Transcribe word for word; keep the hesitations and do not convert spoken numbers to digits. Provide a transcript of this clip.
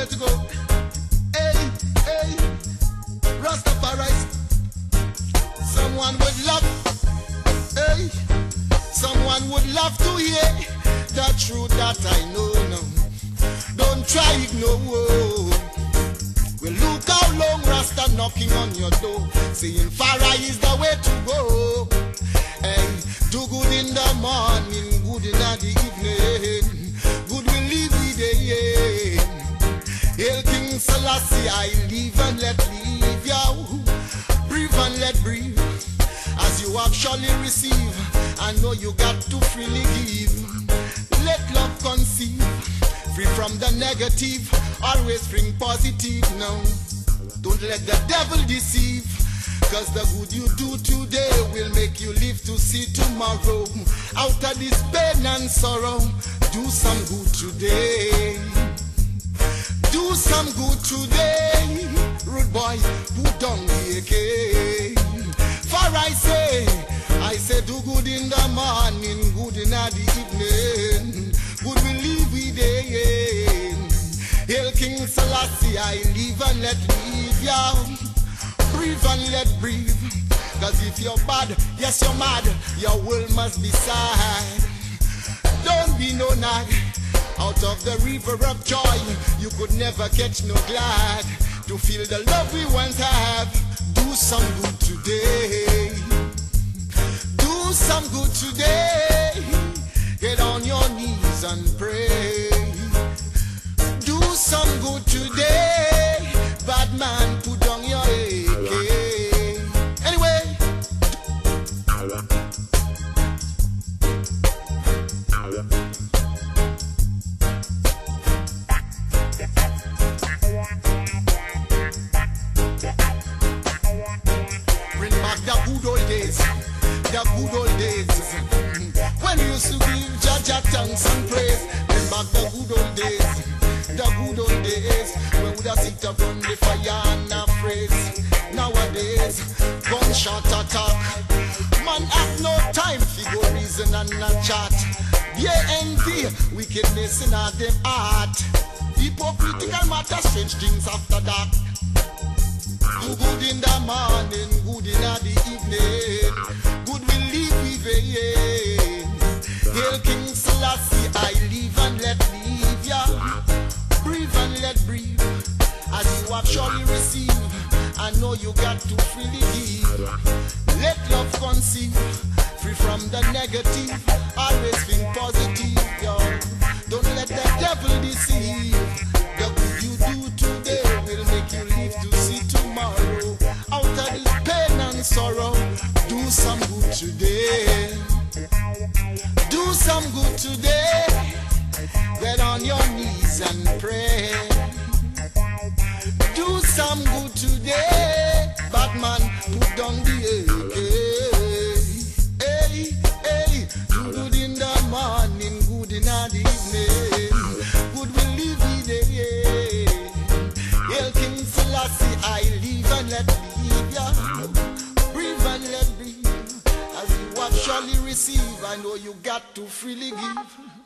nowhere to go. Hey, hey, Rastafari. Someone would love, hey, someone would love to hear the truth that I know now. Don't try ignore. Well, look how long Rasta knocking on your door, saying Farah is the way to go. Hey, do good in the morning, good in the evening, good will leave the day. Hail King Selassie, I live and let live, yo. Breathe and let breathe. As you have surely received, I know you got to freely give. Let love conceive, free from the negative, always bring positive now. Don't let the devil deceive, cause the good you do today will make you live to see tomorrow. Out of this pain and sorrow, do some good today. Do some good today. Rude boy, put down the A K. For I say, I say do good in the morning, good in the evening, good will leave with day. Hail King Selassie, I live and let live, yeah. Breathe and let breathe. Cause if you're bad, yes you're mad, your world must be sad. Don't be no nag. Out of the river of joy, you could never catch no glad. To feel the love we once have, do some good today. Do some good today. Get on your knees and pray. Do some good today. Bad man, put down your A K. Anyway. Bring back the good old days. The good old days. When we used to give Jah Jah thanks and praise. Bring back the good old days. The good old days when we just sit up on the fire and a phrase. Nowadays, gunshot attack. Man have no time for go reason and not chat. Yeah, envy, wickedness in all them heart. Hypocritical matter, strange things after that. Do good in the morning, good in the evening, good will leave with vain. Hail King Selassie, I live and let live, yeah. Breathe and let breathe. As you have surely received, I know you got to freely give. Let love conceive, free from the negative, always think positive, yo. Don't let the devil deceive. The good you do today will make you live to see tomorrow. Out of this pain and sorrow, do some good today. Do some good today. Get on your knees and pray. Do some good today. Batman, put down the A K. Hey, hey, do good in the morning, good in the evening, good will live the day. Hail King Selassie, I live and let live, yeah. Breathe and let breathe. As you have surely received, I know you got to freely give.